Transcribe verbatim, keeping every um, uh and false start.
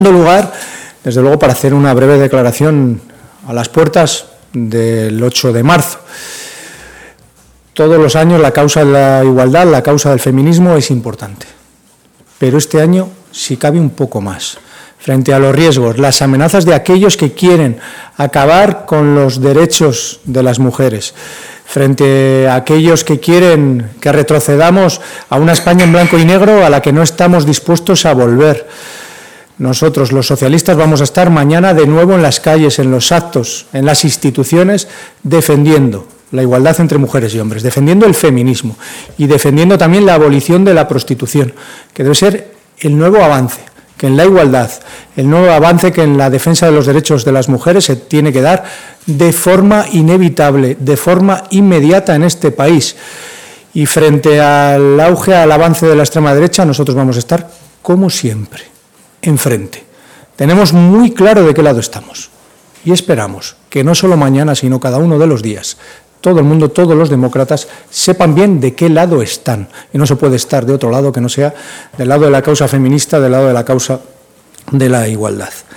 lugar, desde luego, para hacer una breve declaración a las puertas del ocho de marzo. Todos los años la causa de la igualdad, la causa del feminismo es importante, pero este año si cabe un poco más. Frente a los riesgos, las amenazas de aquellos que quieren acabar con los derechos de las mujeres, frente a aquellos que quieren que retrocedamos a una España en blanco y negro a la que no estamos dispuestos a volver. Nosotros, los socialistas, vamos a estar mañana de nuevo en las calles, en los actos, en las instituciones, defendiendo la igualdad entre mujeres y hombres, defendiendo el feminismo y defendiendo también la abolición de la prostitución, que debe ser el nuevo avance, que en la igualdad, el nuevo avance que en la defensa de los derechos de las mujeres se tiene que dar de forma inevitable, de forma inmediata en este país. Y frente al auge, al avance de la extrema derecha, nosotros vamos a estar, como siempre, enfrente. Tenemos muy claro de qué lado estamos y esperamos que no solo mañana, sino cada uno de los días, todo el mundo, todos los demócratas, sepan bien de qué lado están. Y no se puede estar de otro lado que no sea del lado de la causa feminista, del lado de la causa de la igualdad.